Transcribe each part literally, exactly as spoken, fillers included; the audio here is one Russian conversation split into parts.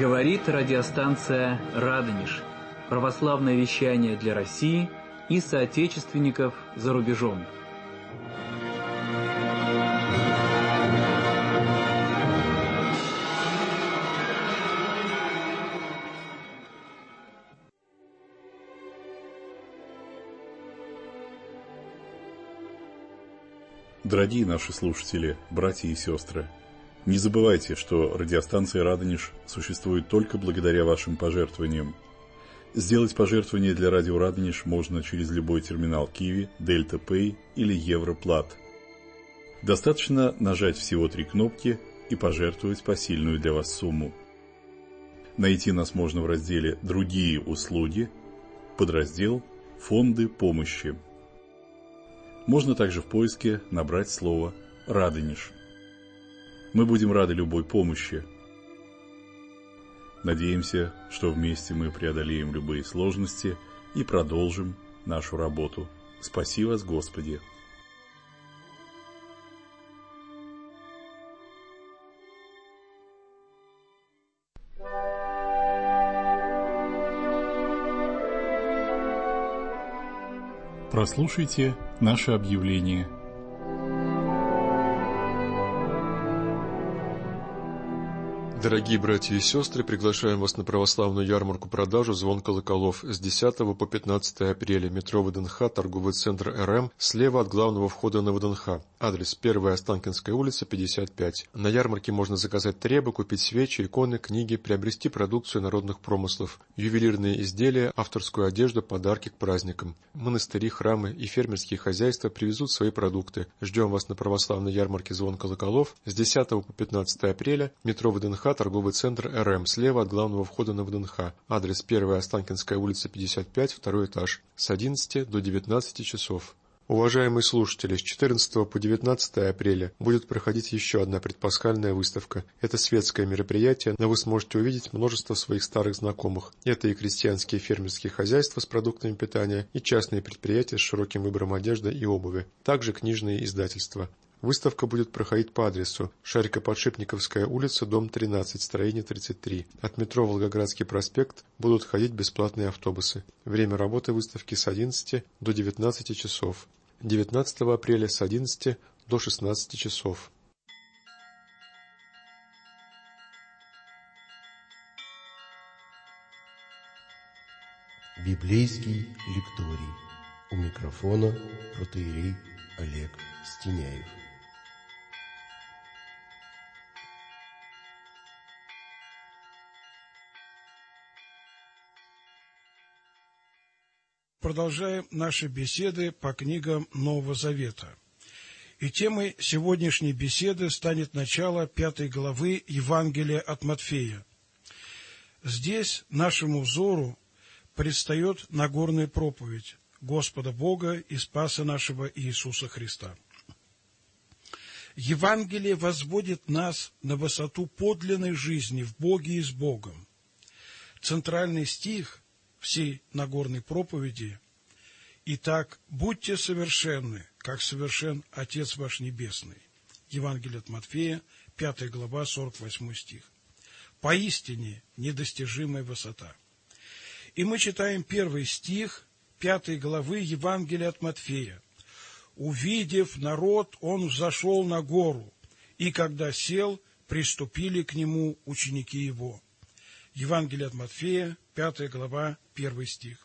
Говорит радиостанция «Радонеж». Православное вещание для России и соотечественников за рубежом. Дорогие наши слушатели, братья и сестры, не забывайте, что радиостанция «Радонеж» существует только благодаря вашим пожертвованиям. Сделать пожертвование для радио «Радонеж» можно через любой терминал Киви, Дельта Пэй или Европлат. Достаточно нажать всего три кнопки и пожертвовать посильную для вас сумму. Найти нас можно в разделе «Другие услуги», подраздел «Фонды помощи». Можно также в поиске набрать слово «Радонеж». Мы будем рады любой помощи. Надеемся, что вместе мы преодолеем любые сложности и продолжим нашу работу. Спаси вас, Господи! Прослушайте наше объявление. Дорогие братья и сестры, приглашаем вас на православную ярмарку-продажу «Звон колоколов» с десятого по пятнадцатое апреля. Метро ВДНХ, торговый центр РМ, слева от главного входа на ВДНХ. Адрес: первая Останкинская улица, пятьдесят пять. На ярмарке можно заказать требы, купить свечи, иконы, книги, приобрести продукцию народных промыслов, ювелирные изделия, авторскую одежду, подарки к праздникам. Монастыри, храмы и фермерские хозяйства привезут свои продукты. Ждем вас на православной ярмарке «Звон колоколов» с десятого по пятнадцатое апреля. Метро ВДНХ, торговый центр РМ, слева от главного входа на ВДНХ. Адрес: первая Останкинская улица, пятьдесят пять, второй этаж, с одиннадцати до девятнадцати часов. Уважаемые слушатели, с четырнадцатого по девятнадцатое апреля будет проходить еще одна предпасхальная выставка. Это светское мероприятие, но вы сможете увидеть множество своих старых знакомых. Это и крестьянские фермерские хозяйства с продуктами питания, и частные предприятия с широким выбором одежды и обуви, также книжные издательства. Выставка будет проходить по адресу: Шарико-Подшипниковская улица, дом тринадцать, строение тридцать три. От метро Волгоградский проспект будут ходить бесплатные автобусы. Время работы выставки с одиннадцати до девятнадцати часов. девятнадцатого апреля с одиннадцати до шестнадцати часов. Библейский лекторий. У микрофона протоиерей Олег Стеняев. Продолжаем наши беседы по книгам Нового Завета. И темой сегодняшней беседы станет начало пятой главы Евангелия от Матфея. Здесь нашему взору предстает Нагорная проповедь Господа Бога и Спаса нашего Иисуса Христа. Евангелие возводит нас на высоту подлинной жизни в Боге и с Богом. Центральный стих всей Нагорной проповеди: «Итак, будьте совершенны, как совершен Отец ваш Небесный». Евангелие от Матфея, пятая глава, сорок восьмой стих. Поистине недостижимая высота. И мы читаем первый стих пятой главы Евангелия от Матфея. «Увидев народ, он взошел на гору, и когда сел, приступили к нему ученики его». Евангелие от Матфея, пятая глава, первый стих.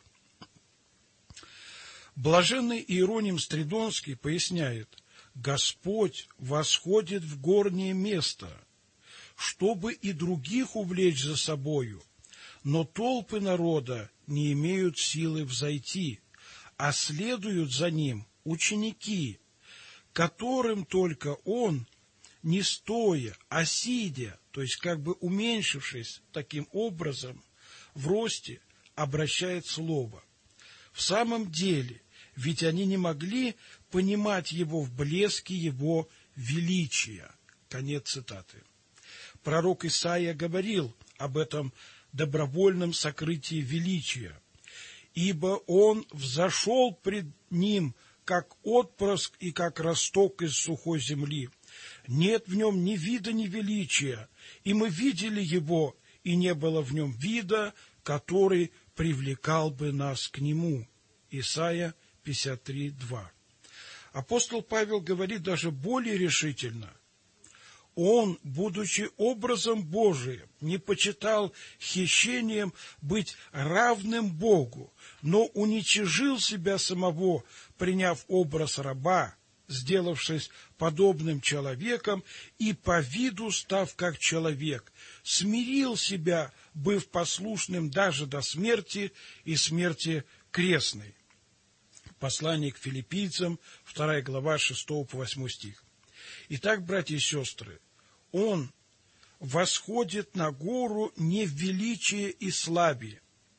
Блаженный Иероним Стридонский поясняет: «Господь восходит в горнее место, чтобы и других увлечь за собою, но толпы народа не имеют силы взойти, а следуют за ним ученики, которым только он, не стоя, а сидя, то есть как бы уменьшившись таким образом в росте, обращает слово. В самом деле, ведь они не могли понимать его в блеске его величия». Конец цитаты. Пророк Исаия говорил об этом добровольном сокрытии величия. «Ибо он взошел пред ним, как отпрыск и как росток из сухой земли. Нет в нем ни вида, ни величия, и мы видели его, и не было в нем вида, который привлекал бы нас к нему. Исайя пятьдесят три, два. Апостол Павел говорит даже более решительно. Он, будучи образом Божиим, не почитал хищением быть равным Богу, но уничижил себя самого, приняв образ раба, сделавшись подобным человеком и по виду став как человек, смирил себя, быв послушным даже до смерти и смерти крестной. Послание к филиппийцам, вторая глава, шестой по восьмой стих. Итак, братья и сестры, он восходит на гору не в величии и славе.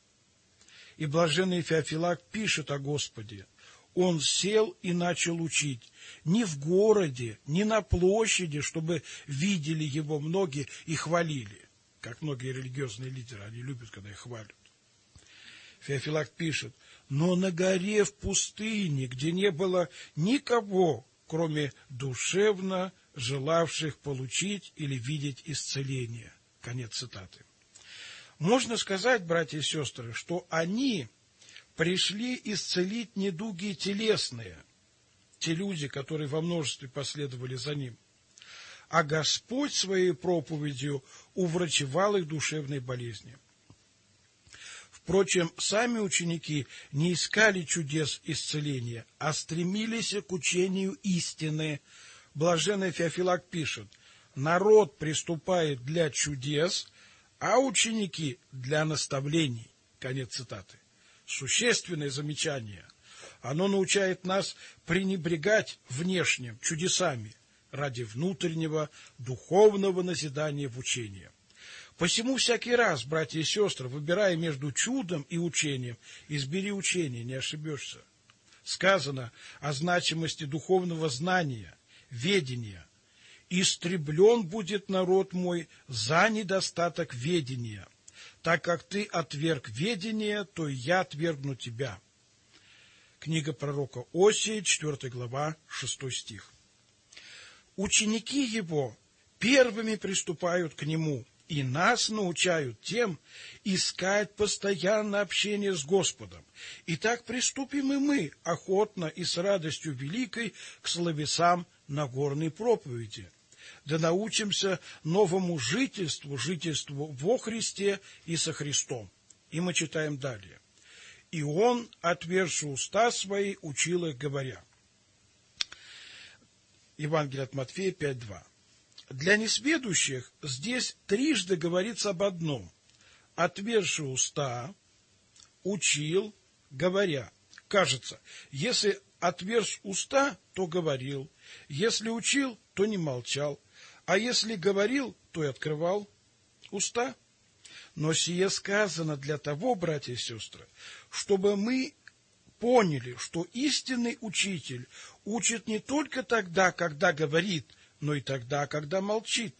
И блаженный Феофилак пишет о Господе. Он сел и начал учить не в городе, не на площади, чтобы видели его многие и хвалили, как многие религиозные лидеры, они любят, когда их хвалят. Феофилак пишет, но на горе в пустыне, где не было никого, кроме душевно желавших получить или видеть исцеление. Конец цитаты. Можно сказать, братья и сестры, что они пришли исцелить недуги телесные, те люди, которые во множестве последовали за ним, а Господь своей проповедью уврачевал их душевные болезни. Впрочем, сами ученики не искали чудес исцеления, а стремились к учению истины. Блаженный Феофилак пишет, народ приступает для чудес, а ученики для наставлений. Конец цитаты. Существенное замечание. Оно научает нас пренебрегать внешним чудесами ради внутреннего духовного назидания в учении. Посему всякий раз, братья и сестры, выбирая между чудом и учением, избери учение, не ошибешься. Сказано о значимости духовного знания, ведения. «Истреблен будет народ мой за недостаток ведения. Так как ты отверг ведение, то и я отвергну тебя». Книга пророка Осии, четвёртая глава, шестой стих. Ученики его первыми приступают к нему, и нас научают тем искать постоянно общение с Господом. Итак, приступим и мы охотно и с радостью великой к словесам Нагорной проповеди. Да научимся новому жительству, жительству во Христе и со Христом. И мы читаем далее. И он, отверши уста свои, учил их, говоря. Евангелие от Матфея пять, два. Для несведущих здесь трижды говорится об одном. Отверши уста, учил, говоря. Кажется, если отверз уста, то говорил. Если учил, то не молчал. А если говорил, то и открывал уста. Но сие сказано для того, братья и сестры, чтобы мы поняли, что истинный учитель учит не только тогда, когда говорит, но и тогда, когда молчит.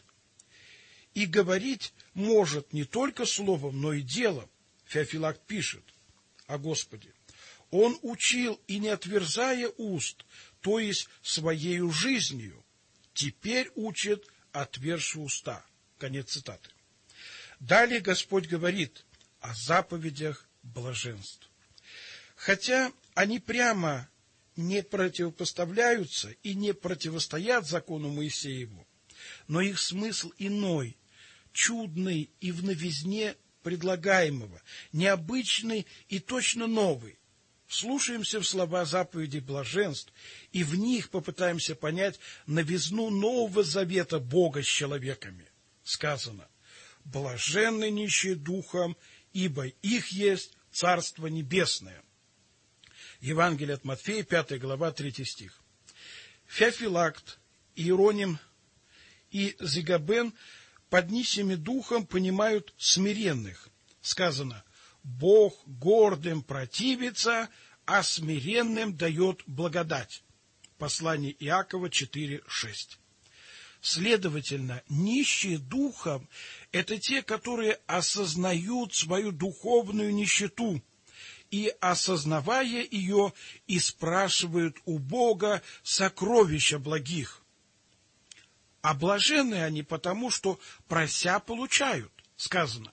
И говорить может не только словом, но и делом. Феофилак пишет о Господе. Он учил и не отверзая уст, то есть своею жизнью. Теперь учит, отверши уста. Конец цитаты. Далее Господь говорит о заповедях блаженств. Хотя они прямо не противопоставляются и не противостоят закону Моисееву, но их смысл иной, чудный и в новизне предлагаемого, необычный и точно новый. Слушаемся в слова заповедей блаженств, и в них попытаемся понять новизну Нового Завета Бога с человеками. Сказано, блаженны нищие духом, ибо их есть Царство Небесное. Евангелие от Матфея, пятая глава, третий стих. Феофилакт, Иероним и Зигабен под нищими духом понимают смиренных. Сказано, Бог гордым противится, а смиренным дает благодать. Послание Иакова четыре, шесть. Следовательно, нищие духом – это те, которые осознают свою духовную нищету и, осознавая ее, и спрашивают у Бога сокровища благих. А блаженны они потому, что прося получают. Сказано,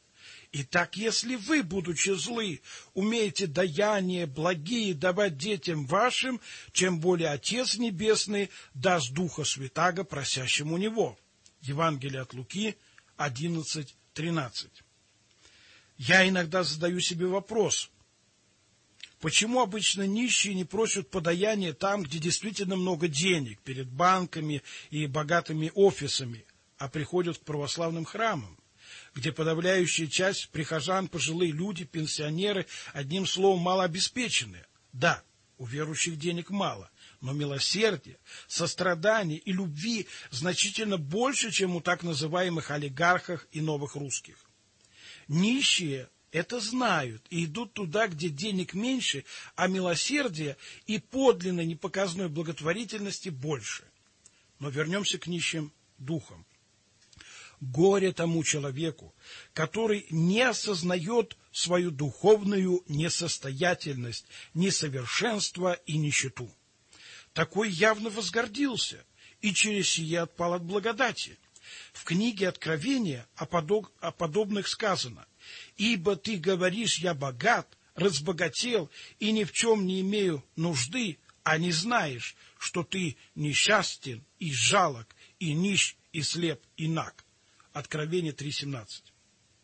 Итак, если вы, будучи злы, умеете даяния благие давать детям вашим, чем более Отец Небесный даст Духа Святаго просящему у Него. Евангелие от Луки одиннадцать тринадцать. Я иногда задаю себе вопрос, почему обычно нищие не просят подаяния там, где действительно много денег, перед банками и богатыми офисами, а приходят к православным храмам, где подавляющая часть прихожан, пожилые люди, пенсионеры, одним словом, малообеспеченные. Да, у верующих денег мало, но милосердия, сострадания и любви значительно больше, чем у так называемых олигархов и новых русских. Нищие это знают и идут туда, где денег меньше, а милосердия и подлинной непоказной благотворительности больше. Но вернемся к нищим духом. Горе тому человеку, который не осознает свою духовную несостоятельность, несовершенство и нищету. Такой явно возгордился и через сие отпал от благодати. В книге Откровения о, подоб... о подобных сказано: «Ибо ты говоришь, я богат, разбогател и ни в чем не имею нужды, а не знаешь, что ты несчастен и жалок, и нищ, и слеп, и наг». Откровение три семнадцать.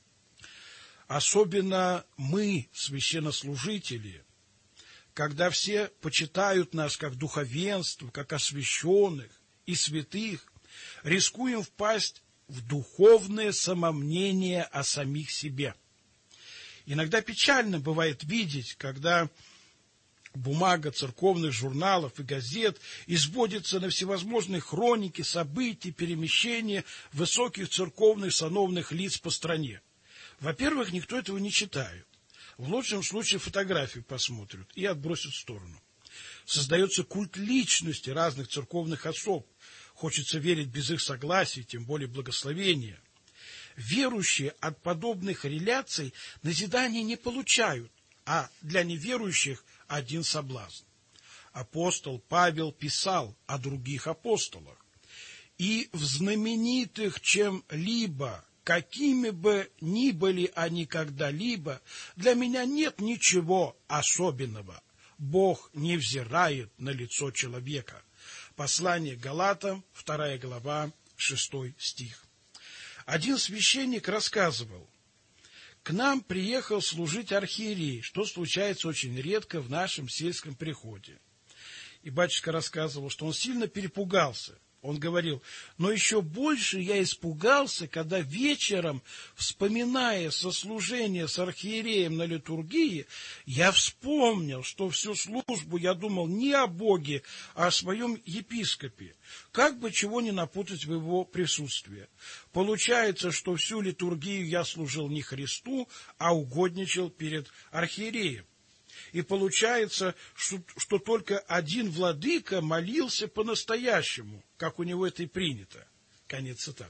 Особенно мы, священнослужители, когда все почитают нас как духовенство, как освященных и святых, рискуем впасть в духовное самомнение о самих себе. Иногда печально бывает видеть, когда бумага церковных журналов и газет изводится на всевозможные хроники, события, перемещения высоких церковных сановных лиц по стране. Во-первых, никто этого не читает. В лучшем случае фотографию посмотрят и отбросят в сторону. Создается культ личности разных церковных особ. Хочется верить без их согласия, тем более благословения. Верующие от подобных реляций назидания не получают, а для неверующих один соблазн. Апостол Павел писал о других апостолах: «И в знаменитых чем-либо, какими бы ни были они когда-либо, для меня нет ничего особенного. Бог не взирает на лицо человека». Послание Галатам, вторая глава, шестой стих. Один священник рассказывал: к нам приехал служить архиерей, что случается очень редко в нашем сельском приходе. И батюшка рассказывал, что он сильно перепугался. Он говорил: но еще больше я испугался, когда вечером, вспоминая сослужение с архиереем на литургии, я вспомнил, что всю службу я думал не о Боге, а о своем епископе. Как бы чего не напутать в его присутствии. Получается, что всю литургию я служил не Христу, а угодничал перед архиереем. И получается, что, что только один владыка молился по-настоящему, как у него это и принято. Конец цитаты.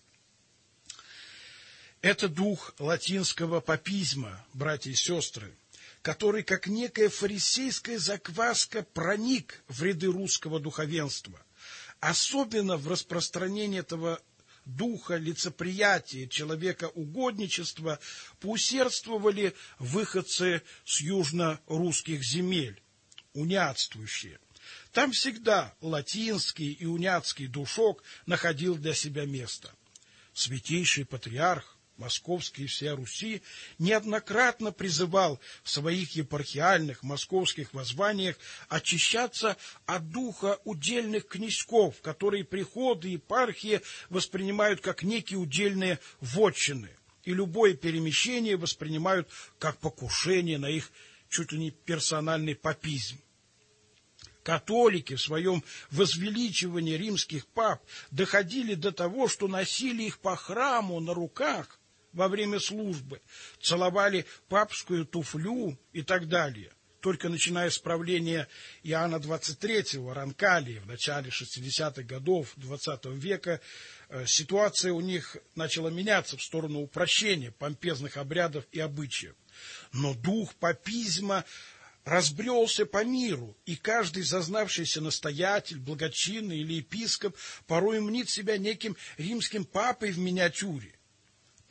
Это дух латинского папизма, братья и сестры, который, как некая фарисейская закваска, проник в ряды русского духовенства. Особенно в распространении этого духа лицеприятия, человека-угодничества поусердствовали выходцы с южно-русских земель, униатствующие. Там всегда латинский и униатский душок находил для себя место. Святейший патриарх Московский и всея Руси неоднократно призывал в своих епархиальных московских воззваниях очищаться от духа удельных князьков, которые приходы и епархии воспринимают как некие удельные вотчины, и любое перемещение воспринимают как покушение на их чуть ли не персональный папизм. Католики в своем возвеличивании римских пап доходили до того, что носили их по храму на руках во время службы, целовали папскую туфлю и так далее. Только начиная с правления Иоанна двадцать третьего, Ронкалии, в начале шестидесятых годов двадцатого века, ситуация у них начала меняться в сторону упрощения помпезных обрядов и обычаев. Но дух папизма разбрелся по миру, и каждый зазнавшийся настоятель, благочинный или епископ порой мнит себя неким римским папой в миниатюре.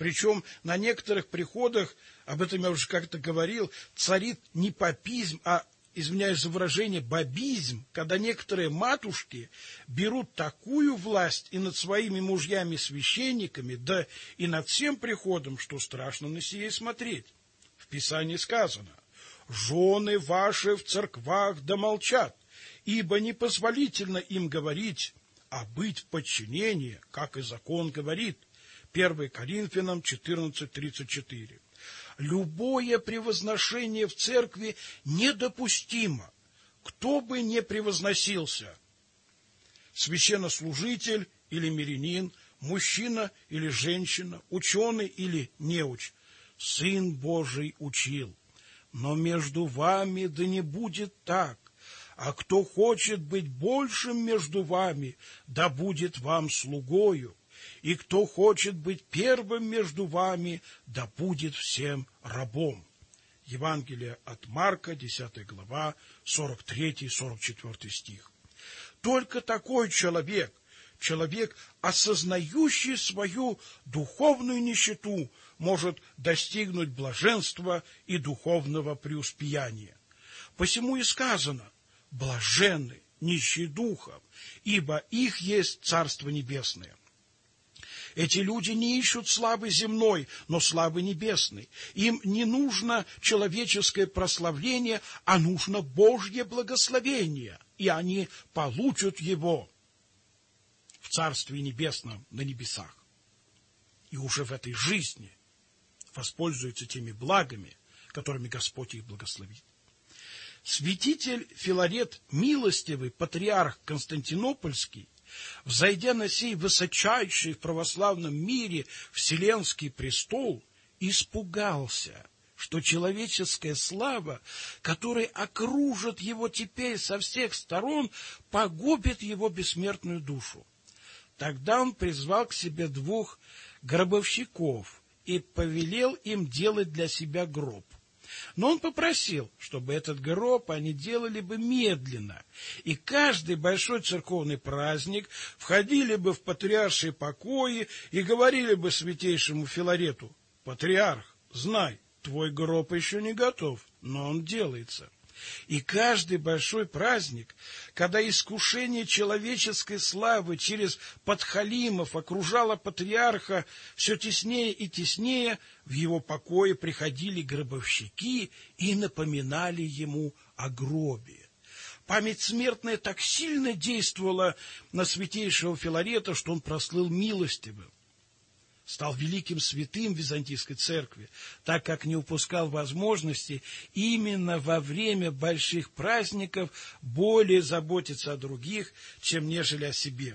Причем на некоторых приходах, об этом я уже как-то говорил, царит не папизм, а, извиняюсь за выражение, бабизм, когда некоторые матушки берут такую власть и над своими мужьями-священниками, да и над всем приходом, что страшно на сие смотреть. В Писании сказано: «Жены ваши в церквах да молчат, ибо непозволительно им говорить, а быть в подчинении, как и закон говорит». первое Коринфянам четырнадцать тридцать четыре. Любое превозношение в церкви недопустимо, кто бы ни превозносился. Священнослужитель или мирянин, мужчина или женщина, ученый или неуч. Сын Божий учил: но между вами да не будет так, а кто хочет быть большим между вами, да будет вам слугою. И кто хочет быть первым между вами, да будет всем рабом. Евангелие от Марка, десятая глава, сорок третий сорок четвёртый стих. Только такой человек, человек, осознающий свою духовную нищету, может достигнуть блаженства и духовного преуспеяния. Посему и сказано: блаженны нищие духом, ибо их есть Царство Небесное. Эти люди не ищут славы земной, но славы небесной. Им не нужно человеческое прославление, а нужно Божье благословение, и они получат его в Царстве Небесном на небесах. И уже в этой жизни воспользуются теми благами, которыми Господь их благословит. Святитель Филарет Милостивый, патриарх Константинопольский, взойдя на сей высочайший в православном мире вселенский престол, испугался, что человеческая слава, которая окружит его теперь со всех сторон, погубит его бессмертную душу. Тогда он призвал к себе двух гробовщиков и повелел им делать для себя гроб. Но он попросил, чтобы этот гроб они делали бы медленно, и каждый большой церковный праздник входили бы в патриаршие покои и говорили бы святейшему Филарету: «Патриарх, знай, твой гроб еще не готов, но он делается». И каждый большой праздник, когда искушение человеческой славы через подхалимов окружало патриарха все теснее и теснее, в его покое приходили гробовщики и напоминали ему о гробе. Память смертная так сильно действовала на святейшего Филарета, что он прослыл милостивым. Стал великим святым в Византийской церкви, так как не упускал возможности именно во время больших праздников более заботиться о других, чем нежели о себе.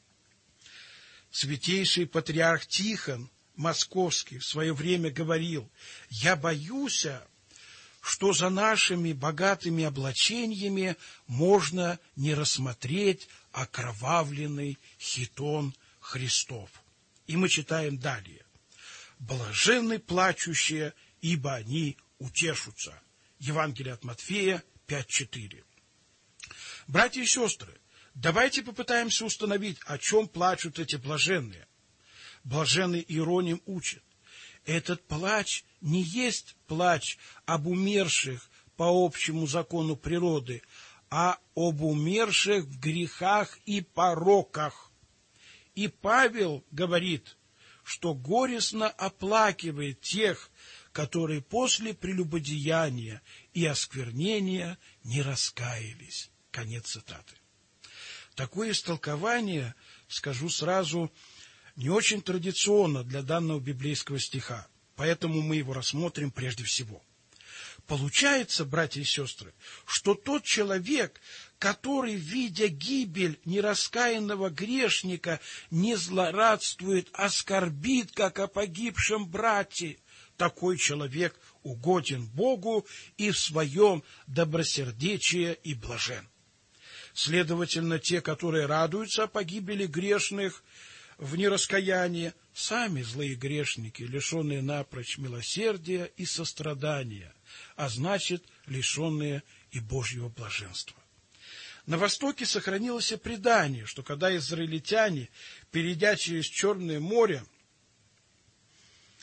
Святейший патриарх Тихон Московский в свое время говорил: «Я боюсь, что за нашими богатыми облачениями можно не рассмотреть окровавленный хитон Христов». И мы читаем далее: «Блаженны плачущие, ибо они утешутся». Евангелие от Матфея пять четыре. Братья и сестры, давайте попытаемся установить, о чем плачут эти блаженные. Блаженный Иероним учит: этот плач не есть плач об умерших по общему закону природы, а об умерших в грехах и пороках. И Павел говорит, что горестно оплакивает тех, которые после прелюбодеяния и осквернения не раскаялись. Конец цитаты. Такое истолкование, скажу сразу, не очень традиционно для данного библейского стиха, поэтому мы его рассмотрим прежде всего. Получается, братья и сестры, что тот человек, который, видя гибель нераскаянного грешника, не злорадствует, а скорбит, как о погибшем брате, такой человек угоден Богу и в своем добросердечии и блажен. Следовательно, те, которые радуются о погибели грешных в нераскаянии, сами злые грешники, лишенные напрочь милосердия и сострадания, а значит, лишенные и Божьего блаженства. На Востоке сохранилось и предание, что когда израильтяне, перейдя через Черное море,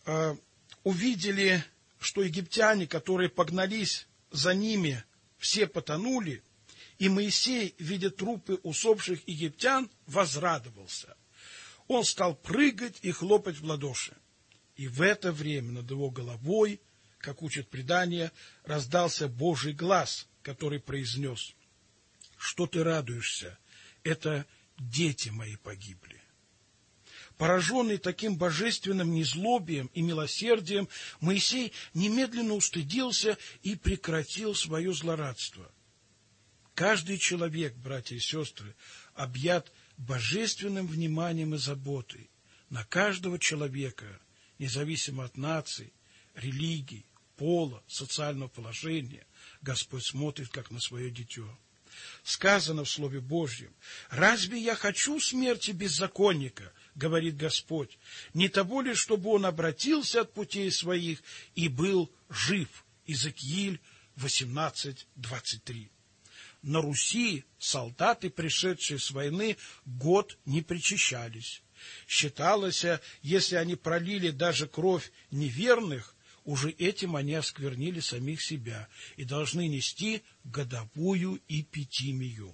э, увидели, что египтяне, которые погнались за ними, все потонули, и Моисей, видя трупы усопших египтян, возрадовался. Он стал прыгать и хлопать в ладоши. И в это время над его головой, как учит предание, раздался Божий глас, который произнес: «Что ты радуешься? Это дети мои погибли». Пораженный таким божественным незлобием и милосердием, Моисей немедленно устыдился и прекратил свое злорадство. Каждый человек, братья и сестры, объят божественным вниманием и заботой. На каждого человека, независимо от наций, религий, пола, социального положения, Господь смотрит, как на свое дитё. Сказано в Слове Божьем: «Разве я хочу смерти беззаконника, — говорит Господь, — не того ли, чтобы он обратился от путей своих и был жив». Иезекииль восемнадцать двадцать три. На Руси солдаты, пришедшие с войны, год не причащались. Считалось, если они пролили даже кровь неверных, уже этим они осквернили самих себя и должны нести годовую эпитимию.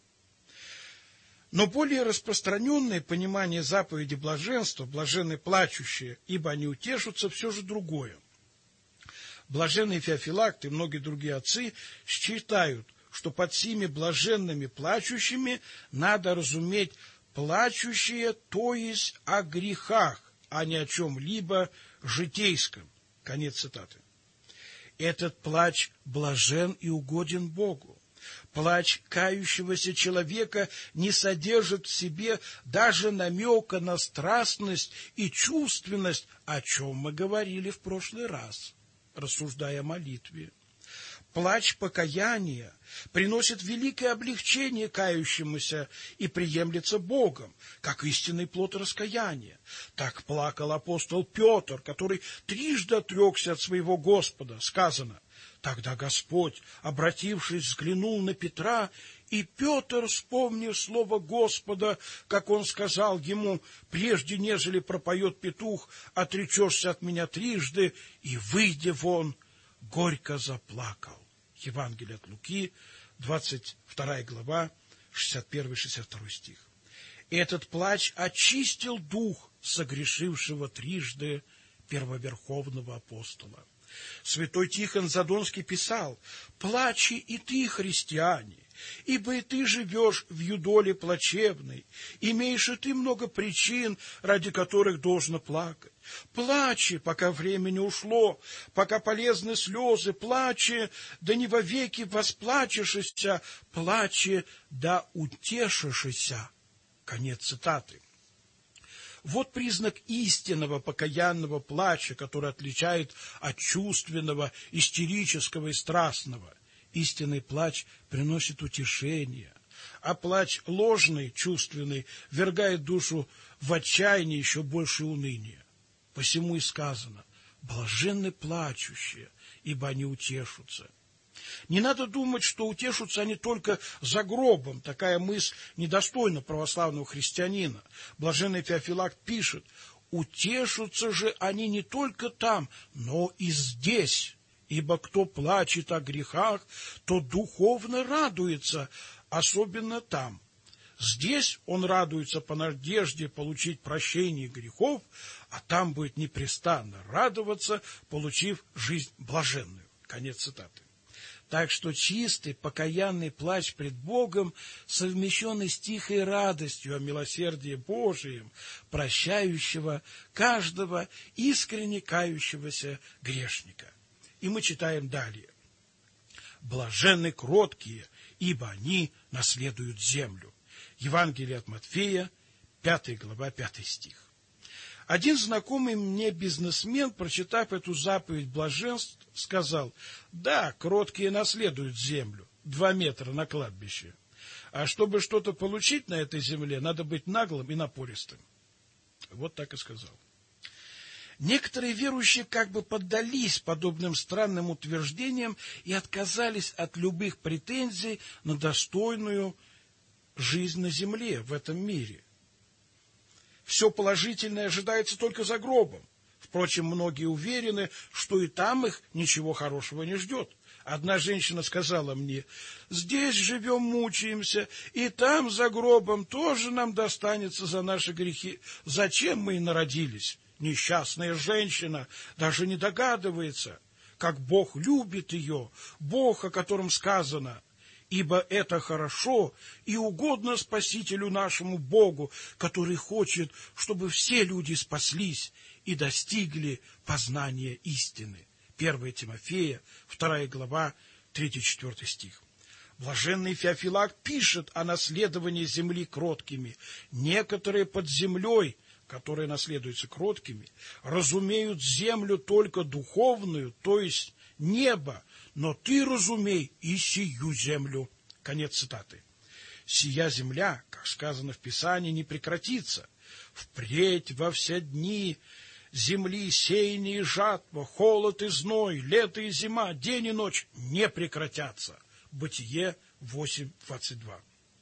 Но более распространенное понимание заповеди блаженства, блаженны плачущие, ибо они утешатся, все же другое. Блаженный Феофилакт и многие другие отцы считают, что под сими блаженными плачущими надо разуметь плачущие, то есть о грехах, а не о чем-либо житейском. Конец цитаты. Этот плач блажен и угоден Богу. Плач кающегося человека не содержит в себе даже намека на страстность и чувственность, о чем мы говорили в прошлый раз, рассуждая о молитве. Плач покаяния приносит великое облегчение кающемуся и приемлется Богом, как истинный плод раскаяния. Так плакал апостол Петр, который трижды отрекся от своего Господа. Сказано: «Тогда Господь, обратившись, взглянул на Петра, и Петр, вспомнив слово Господа, как он сказал ему: прежде нежели пропоет петух, отречешься от меня трижды, и, выйдя вон, горько заплакал». Евангелие от Луки, двадцать вторая глава, шестьдесят первый — шестьдесят второй стих. Этот плач очистил дух согрешившего трижды первоверховного апостола. Святой Тихон Задонский писал: «Плачи и ты, христиане, ибо и ты живешь в юдоле плачевной, имеешь и ты много причин, ради которых должно плакать. Плачи, пока время не ушло, пока полезны слезы, плачи, да не вовеки восплачешься, плачи, да утешишься». Конец цитаты. Вот признак истинного покаянного плача, который отличает от чувственного, истерического и страстного. Истинный плач приносит утешение, а плач ложный, чувственный, ввергает душу в отчаяние, еще больше уныния. Посему и сказано: «Блаженны плачущие, ибо они утешутся». Не надо думать, что утешутся они только за гробом. Такая мысль недостойна православного христианина. Блаженный Феофилакт пишет: «Утешутся же они не только там, но и здесь. Ибо кто плачет о грехах, то духовно радуется, особенно там. Здесь он радуется по надежде получить прощение грехов, а там будет непрестанно радоваться, получив жизнь блаженную». Конец цитаты. Так что чистый, покаянный плач пред Богом, совмещенный с тихой радостью о милосердии Божием, прощающего каждого искренне кающегося грешника. И мы читаем далее: «Блаженны кроткие, ибо они наследуют землю». Евангелие от Матфея, пятая глава, пятый стих. Один знакомый мне бизнесмен, прочитав эту заповедь блаженств, сказал: «Да, кроткие наследуют землю, два метра на кладбище. А чтобы что-то получить на этой земле, надо быть наглым и напористым». Вот так и сказал. Некоторые верующие как бы поддались подобным странным утверждениям и отказались от любых претензий на достойную жизнь на земле, в этом мире. Все положительное ожидается только за гробом. В Впрочем, многие уверены, что и там их ничего хорошего не ждет. Одна женщина сказала мне: здесь живем, мучаемся, и там за гробом тоже нам достанется за наши грехи. Зачем мы и народились? Несчастная женщина даже не догадывается, как Бог любит ее, Бог, о котором сказано: ибо это хорошо и угодно Спасителю нашему Богу, который хочет, чтобы все люди спаслись и достигли познания истины. первое Тимофея, вторая глава, третий-четвертый стих. Блаженный Феофилак пишет о наследовании земли кроткими. Некоторые под землей, которые наследуются кроткими, разумеют землю только духовную, то есть небо, но ты разумей и сию землю. Конец цитаты. Сия земля, как сказано в Писании, не прекратится. Впредь во все дни земли сеяние и жатва, холод и зной, лето и зима, день и ночь не прекратятся. Бытие восемь двадцать два.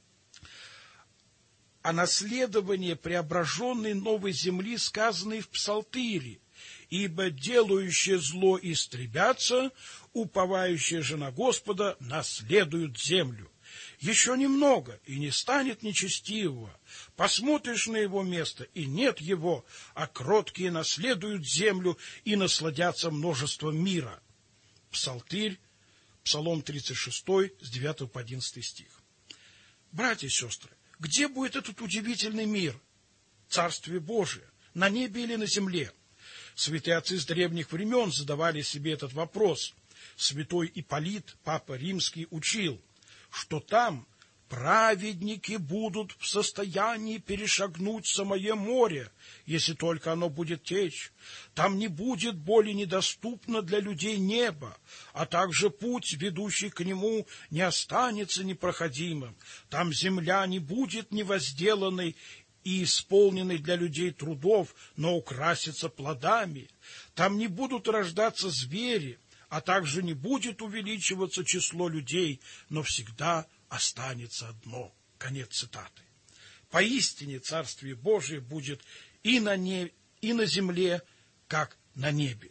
О наследовании преображенной новой земли сказано и в Псалтире: ибо делающие зло истребятся, уповающие же на Господа наследуют землю. Еще немного, и не станет нечестивого. Посмотришь на его место, и нет его, а кроткие наследуют землю и насладятся множеством мира. Псалтирь, Псалом тридцать шесть, с девятого по одиннадцатый стих. Братья и сестры, где будет этот удивительный мир? Царствие Божие, на небе или на земле? Святые отцы с древних времен задавали себе этот вопрос. Святой Ипполит, папа римский, учил, что там праведники будут в состоянии перешагнуть самое море, если только оно будет течь. Там не будет более недоступно для людей небо, а также путь, ведущий к нему, не останется непроходимым. Там земля не будет невозделанной и исполненной для людей трудов, но украсится плодами. Там не будут рождаться звери, а также не будет увеличиваться число людей, но всегда останется одно. Конец цитаты. Поистине Царствие Божие будет и на, не... и на земле, как на небе.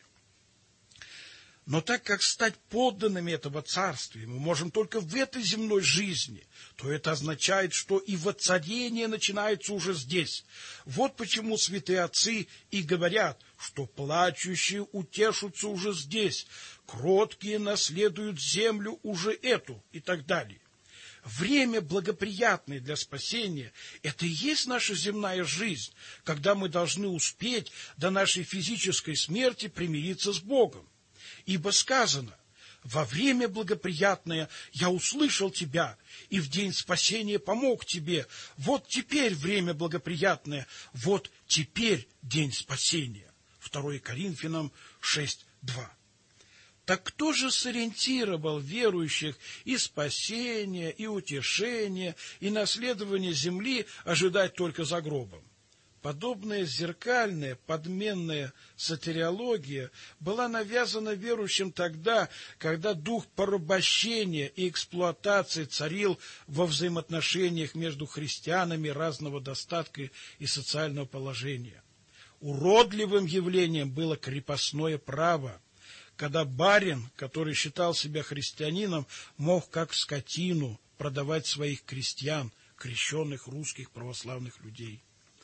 Но так как стать подданными этого царствия мы можем только в этой земной жизни, то это означает, что и воцарение начинается уже здесь. Вот почему святые отцы и говорят, что плачущие утешутся уже здесь, кроткие наследуют землю уже эту и так далее. Время, благоприятное для спасения, это и есть наша земная жизнь, когда мы должны успеть до нашей физической смерти примириться с Богом. Ибо сказано: во время благоприятное я услышал тебя, и в день спасения помог тебе. Вот теперь время благоприятное, вот теперь день спасения. второе Коринфянам шесть два. Так кто же сориентировал верующих и спасение, и утешение, и наследование земли ожидать только за гробом? Подобная зеркальная, подменная сатериология была навязана верующим тогда, когда дух порабощения и эксплуатации царил во взаимоотношениях между христианами разного достатка и социального положения. Уродливым явлением было крепостное право, когда барин, который считал себя христианином, мог как скотину продавать своих крестьян, крещенных русских православных людей.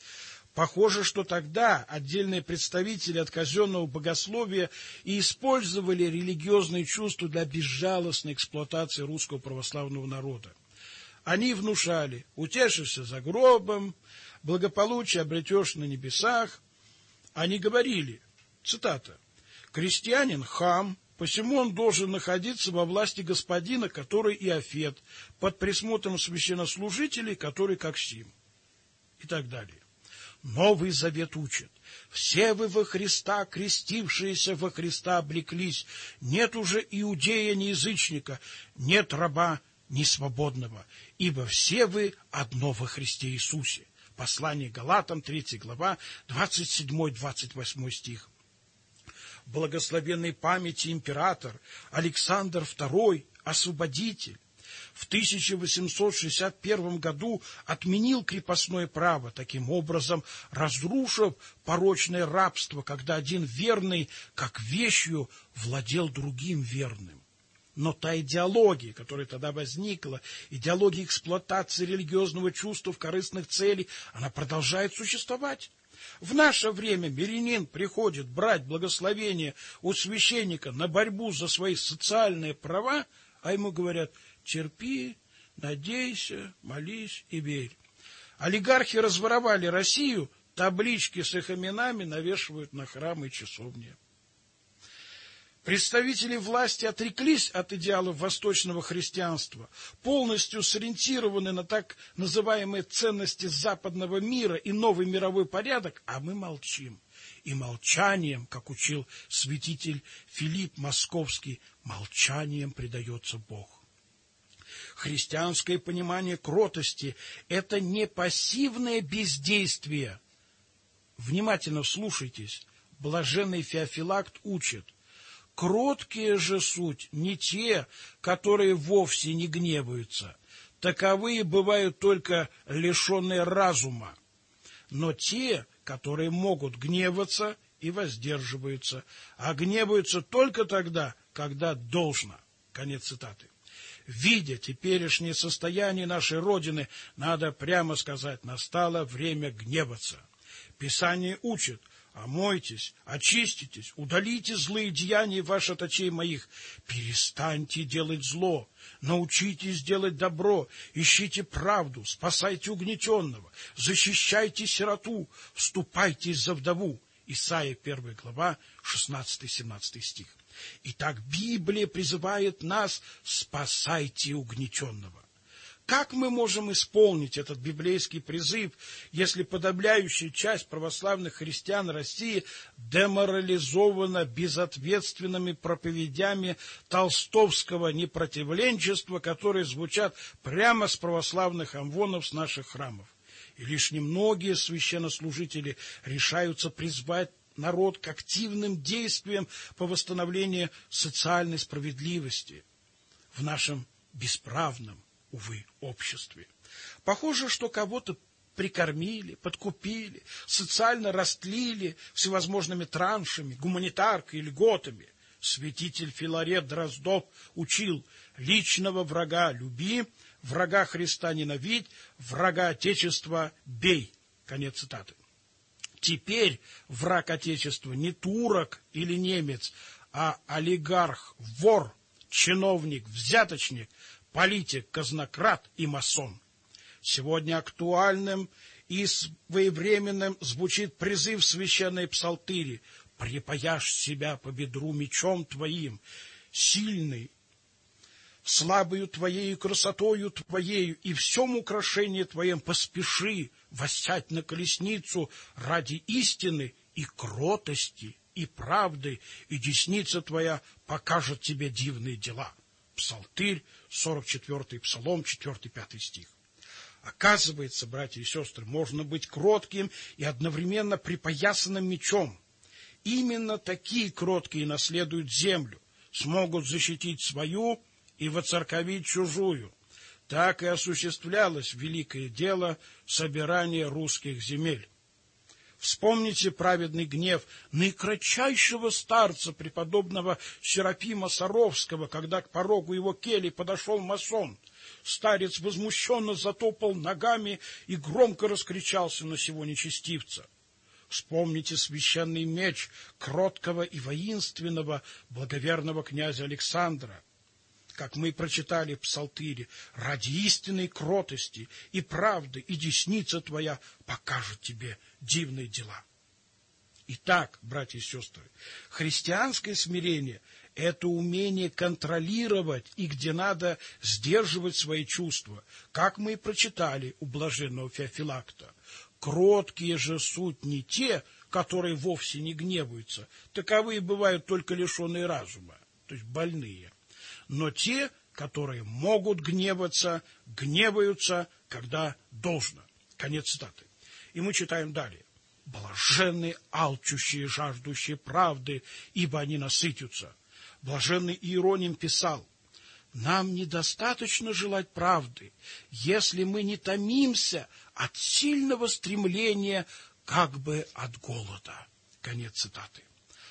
Похоже, что тогда отдельные представители от казенного богословия и использовали религиозные чувства для безжалостной эксплуатации русского православного народа. Они внушали: утешишься за гробом, благополучие обретешь на небесах. Они говорили, цитата: «Крестьянин – хам, посему он должен находиться во власти господина, который иофет, под присмотром священнослужителей, который как сим». И так далее. Новый Завет учит: все вы во Христа, крестившиеся во Христа, облеклись. Нет уже иудея, ни язычника, нет раба, ни свободного, ибо все вы одно во Христе Иисусе. Послание Галатам, третья глава, двадцать седьмой двадцать восьмой стих. Благословенной памяти император Александр второй, освободитель, в тысяча восемьсот шестьдесят первом году отменил крепостное право, таким образом разрушив порочное рабство, когда один верный, как вещью, владел другим верным. Но та идеология, которая тогда возникла, идеология эксплуатации религиозного чувства в корыстных целях, она продолжает существовать. В наше время мирянин приходит брать благословение у священника на борьбу за свои социальные права, а ему говорят: терпи, надейся, молись и верь. Олигархи разворовали Россию, таблички с их именами навешивают на храмы и часовни. Представители власти отреклись от идеалов восточного христианства, полностью сориентированы на так называемые ценности западного мира и новый мировой порядок, а мы молчим. И молчанием, как учил святитель Филипп Московский, молчанием предается Бог. Христианское понимание кротости – это не пассивное бездействие. Внимательно вслушайтесь, блаженный Феофилакт учит: кроткие же суть не те, которые вовсе не гневаются. Таковые бывают только лишенные разума. Но те, которые могут гневаться и воздерживаются, а гневаются только тогда, когда должно. Конец цитаты. Видя теперешнее состояние нашей Родины, надо прямо сказать: настало время гневаться. Писание учит: омойтесь, очиститесь, удалите злые деяния ваших от очей моих. Перестаньте делать зло, научитесь делать добро, ищите правду, спасайте угнетенного, защищайте сироту, вступайтесь за вдову. Исайя первая глава, шестнадцатый-семнадцатый стих. Итак, Библия призывает нас: спасайте угнетенного. Как мы можем исполнить этот библейский призыв, если подавляющая часть православных христиан России деморализована безответственными проповедями толстовского непротивленчества, которые звучат прямо с православных амвонов, с наших храмов? И лишь немногие священнослужители решаются призвать народ к активным действиям по восстановлению социальной справедливости в нашем бесправном, увы, обществе. Похоже, что кого-то прикормили, подкупили, социально растлили всевозможными траншами, гуманитаркой и льготами. Святитель Филарет Дроздов учил: личного врага люби, врага Христа ненавидь, врага Отечества бей. Конец цитаты. Теперь враг Отечества не турок или немец, а олигарх, вор, чиновник, взяточник, политик, казнократ и масон. Сегодня актуальным и своевременным звучит призыв священной псалтыри: «Припаяшь себя по бедру мечом твоим, сильный, слабою твоею красотою твоею и всем украшении твоем поспеши воссядь на колесницу ради истины и кротости и правды, и десница твоя покажет тебе дивные дела». Псалтырь, сорок четвёртый псалом, четвёртый-пятый стих. Оказывается, братья и сестры, можно быть кротким и одновременно припоясанным мечом. Именно такие кроткие наследуют землю, смогут защитить свою и воцерковить чужую. Так и осуществлялось великое дело собирания русских земель. Вспомните праведный гнев наикратчайшего старца, преподобного Серафима Саровского, когда к порогу его кельи подошел масон. Старец возмущенно затопал ногами и громко раскричался на сего нечестивца. Вспомните священный меч кроткого и воинственного благоверного князя Александра. Как мы прочитали в псалтыре: ради истинной кротости и правды и десница твоя покажет тебе дивные дела. Итак, братья и сестры, христианское смирение – это умение контролировать и где надо сдерживать свои чувства, как мы и прочитали у блаженного Феофилакта. Кроткие же суть не те, которые вовсе не гневаются, таковые бывают только лишенные разума, то есть больные. Но те, которые могут гневаться, гневаются, когда должно. Конец цитаты. И мы читаем далее. «Блаженны алчущие, жаждущие правды, ибо они насытятся». Блаженный Иероним писал: Нам недостаточно желать правды, если мы не томимся от сильного стремления, как бы от голода. Конец цитаты.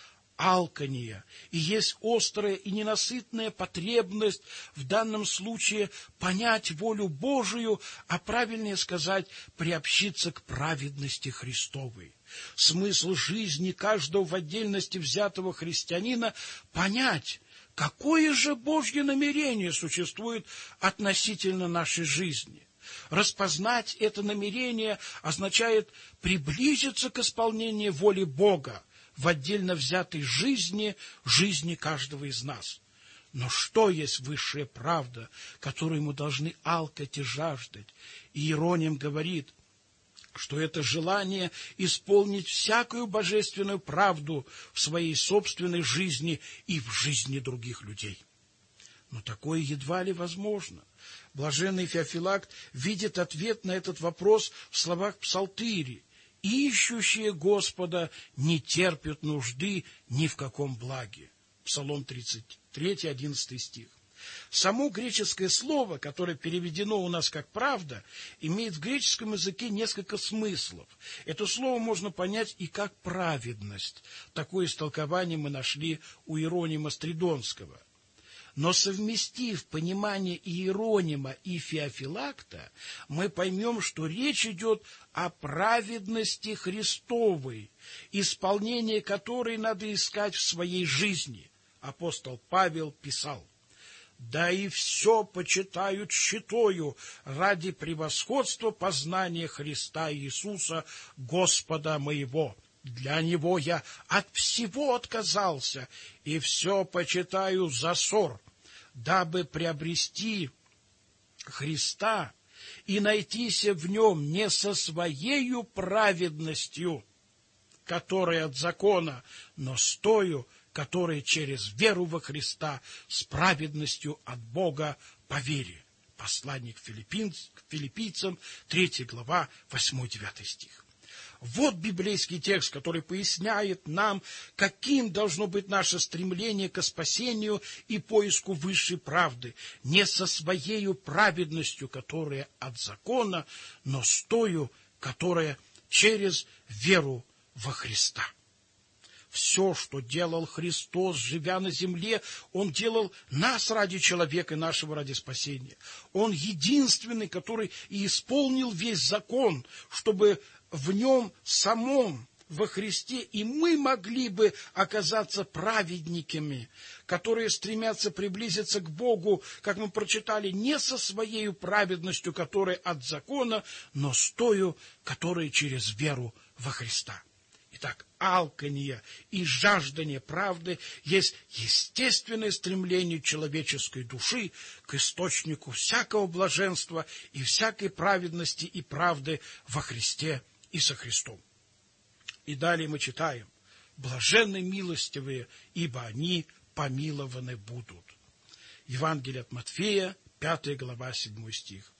Алканье и есть острая и ненасытная потребность в данном случае понять волю Божию, а правильнее сказать, приобщиться к праведности Христовой. Смысл жизни каждого в отдельности взятого христианина понять, какое же Божье намерение существует относительно нашей жизни. Распознать это намерение означает приблизиться к исполнению воли Бога в отдельно взятой жизни, жизни каждого из нас. Но что есть высшая правда, которую мы должны алкать и жаждать? Иероним говорит, что это желание исполнить всякую божественную правду в своей собственной жизни и в жизни других людей. Но такое едва ли возможно. Блаженный Феофилакт видит ответ на этот вопрос в словах Псалтири: «Ищущие Господа не терпят нужды ни в каком благе». Псалом тридцать три, одиннадцатый стих. Само греческое слово, которое переведено у нас как «правда», имеет в греческом языке несколько смыслов. Это слово можно понять и как «праведность». Такое истолкование мы нашли у Иеронима Стридонского. Но совместив понимание Иеронима и Феофилакта, мы поймем, что речь идет о праведности Христовой, исполнение которой надо искать в своей жизни. Апостол Павел писал: «Да и все почитают щитою ради превосходства познания Христа Иисуса, Господа моего. Для Него я от всего отказался, и все почитаю за ссор, дабы приобрести Христа и найтися в Нем не со своею праведностью, которая от закона, но с тою, которая через веру во Христа, с праведностью от Бога по вере». Послание к Филиппийцам, третья глава, восьмой-девятый стих. Вот библейский текст, который поясняет нам, каким должно быть наше стремление к спасению и поиску высшей правды, не со своею праведностью, которая от закона, но с тою, которая через веру во Христа. Все, что делал Христос, живя на земле, Он делал нас ради человека и нашего ради спасения. Он единственный, который и исполнил весь закон, чтобы в Нем самом, во Христе, и мы могли бы оказаться праведниками, которые стремятся приблизиться к Богу, как мы прочитали, не со своей праведностью, которая от закона, но с тою, которая через веру во Христа. Итак, алканье и жаждание правды есть естественное стремление человеческой души к источнику всякого блаженства и всякой праведности и правды во Христе и со Христом. И далее мы читаем: «Блаженны милостивые, ибо они помилованы будут». Евангелие от Матфея, пятая глава, седьмой стих.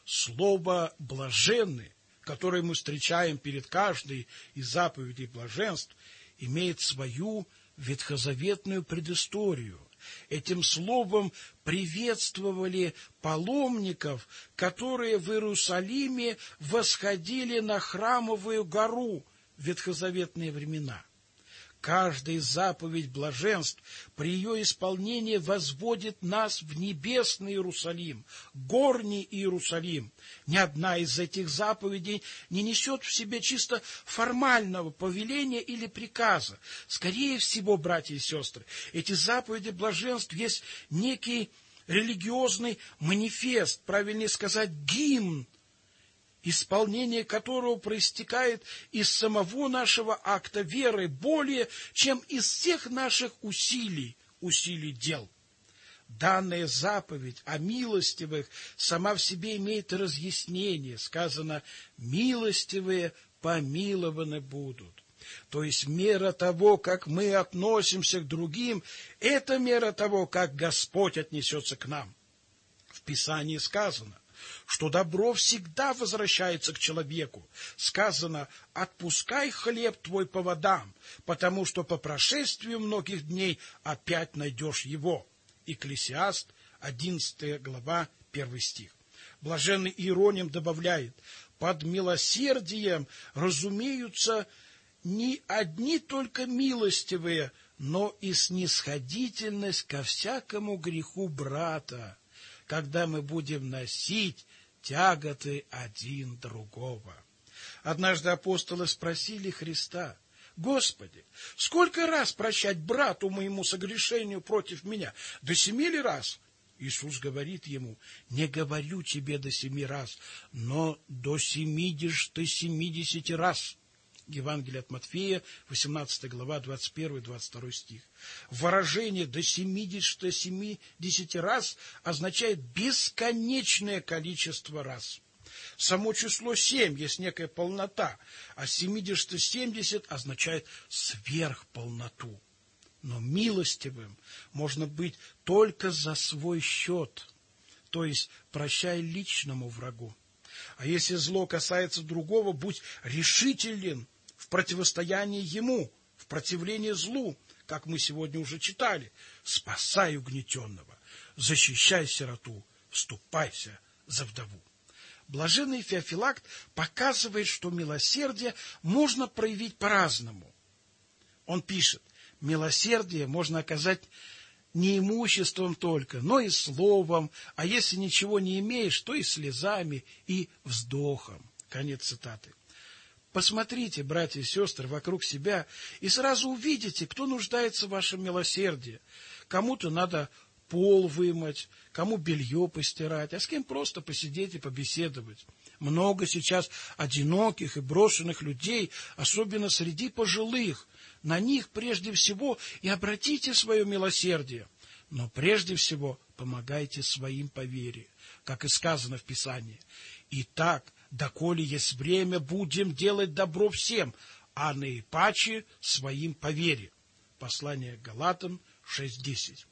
Слово «блаженны», которое мы встречаем перед каждой из заповедей блаженств, имеет свою ветхозаветную предысторию. Этим словом приветствовали паломников, которые в Иерусалиме восходили на Храмовую гору в ветхозаветные времена. Каждая заповедь блаженств при ее исполнении возводит нас в небесный Иерусалим, горний Иерусалим. Ни одна из этих заповедей не несет в себе чисто формального повеления или приказа. Скорее всего, братья и сестры, эти заповеди блаженств есть некий религиозный манифест, правильнее сказать, гимн, исполнение которого проистекает из самого нашего акта веры более, чем из всех наших усилий, усилий дел. Данная заповедь о милостивых сама в себе имеет разъяснение. Сказано: «Милостивые помилованы будут». То есть мера того, как мы относимся к другим, это мера того, как Господь отнесется к нам. В Писании сказано, что добро всегда возвращается к человеку. Сказано: «Отпускай хлеб твой по водам, потому что по прошествию многих дней опять найдешь его». Екклесиаст, одиннадцатая глава, первый стих. Блаженный Иероним добавляет: под милосердием разумеются не одни только милостивые, но и снисходительность ко всякому греху брата, когда мы будем носить тяготы один другого. Однажды апостолы спросили Христа: Господи, сколько раз прощать брату моему согрешению против меня? До семи ли раз? Иисус говорит ему: не говорю тебе до семи раз, но до семидесяти семидесяти раз. Евангелие от Матфея, восемнадцатая глава, двадцать первый двадцать второй стих. Выражение «до семидесяти семидесяти раз» означает бесконечное количество раз. Само число семь есть некая полнота, а семьдесят семьдесят означает сверхполноту. Но милостивым можно быть только за свой счет, то есть прощая личному врагу. А если зло касается другого, будь решителен в противостоянии ему, в противлении злу, как мы сегодня уже читали. Спасай угнетенного, защищай сироту, вступайся за вдову. Блаженный Феофилакт показывает, что милосердие можно проявить по-разному. Он пишет: милосердие можно оказать не имуществом только, но и словом, а если ничего не имеешь, то и слезами, и вздохом. Конец цитаты. Посмотрите, братья и сестры, вокруг себя, и сразу увидите, кто нуждается в вашем милосердии. Кому-то надо пол вымыть, кому белье постирать, а с кем просто посидеть и побеседовать. Много сейчас одиноких и брошенных людей, особенно среди пожилых. На них прежде всего и обратите свое милосердие. Но прежде всего помогайте своим по вере, как и сказано в Писании. Итак, доколе есть время, будем делать добро всем, а наипаче своим по вере. Послание к Галатам шесть десять.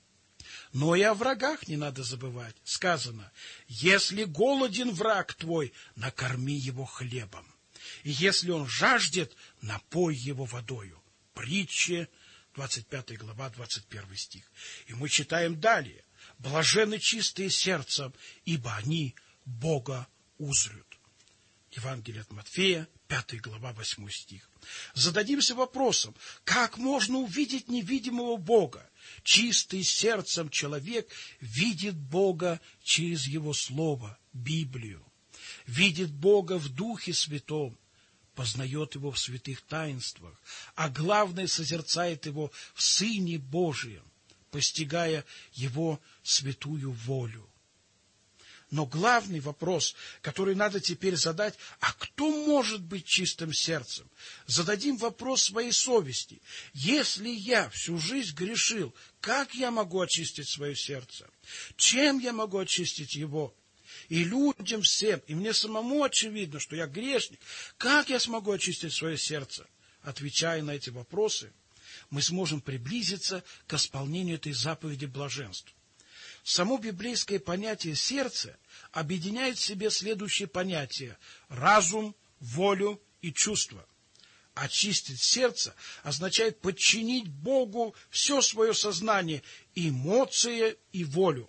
Но и о врагах не надо забывать. Сказано: если голоден враг твой, накорми его хлебом. И если он жаждет, напой его водою. Притча, двадцать пятая глава, двадцать первый стих. И мы читаем далее: блаженны чистые сердцем, ибо они Бога узрят. Евангелие от Матфея, пятая глава, восьмой стих. Зададимся вопросом: как можно увидеть невидимого Бога? Чистый сердцем человек видит Бога через Его Слово, Библию. Видит Бога в Духе Святом, познает Его в святых таинствах, а главное, созерцает Его в Сыне Божием, постигая Его святую волю. Но главный вопрос, который надо теперь задать: а кто может быть чистым сердцем? Зададим вопрос своей совести. Если я всю жизнь грешил, как я могу очистить свое сердце? Чем я могу очистить его? И людям всем, и мне самому очевидно, что я грешник. Как я смогу очистить свое сердце? Отвечая на эти вопросы, мы сможем приблизиться к исполнению этой заповеди блаженства. Само библейское понятие «сердце» объединяет в себе следующие понятия: разум, волю и чувство. Очистить сердце означает подчинить Богу все свое сознание, эмоции и волю.